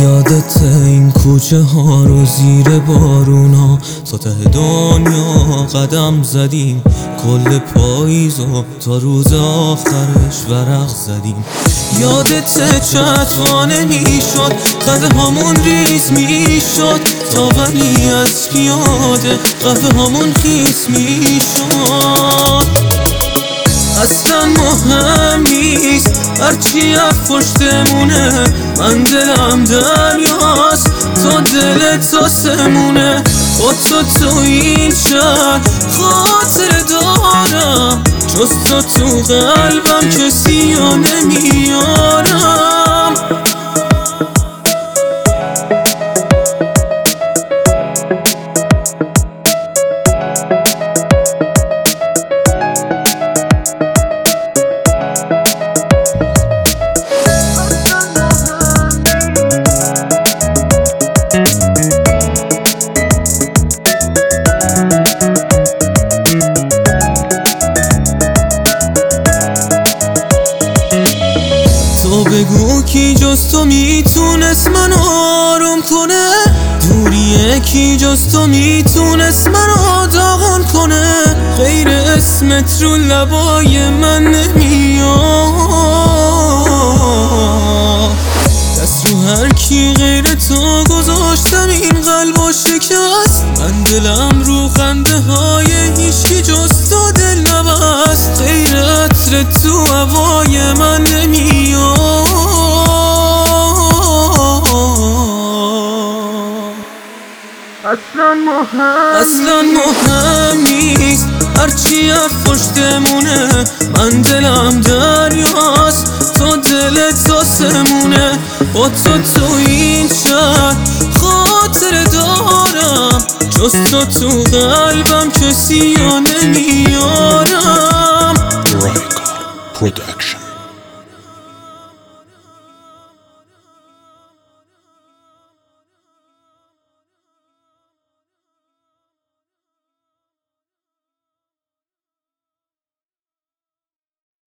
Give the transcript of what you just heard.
یادت این کوچه ها رو زیر بارونا تا ته دنیا قدم زدیم، کل پاییزو تا روز آخرش ورق زدیم. یادت چطوانه میشد قهوه هامون ریز میشد، تا ولی از یاده قهوه هامون خیس میشد. اصلا مهم نیست هرچی از پشتمونه، من دلم دریاست تا دلت آسمونه. با تو این شهر خاطر دارم، جز تو قلبم کسی ها نمیارم. تو بگو کی جز تو میتونست من آروم کنه، دوریه کی جز تو میتونست من داغون کنه. غیر اسمت رو لبای من نمیاد، دست رو هر کی غیر تو گذاشتم این قلبو شکست. من دلم رو خنده های هیچکی جز تو دل نبست. غیر عطر تو هوای من نمیاد. اصلا مهم نیست هرچی از پشتمونه، من دلم دریاست تا دلت آسمونه. با تو این شهر خاطر دارم، جز تو قلبم کسی ها نمیارم. Raika Production.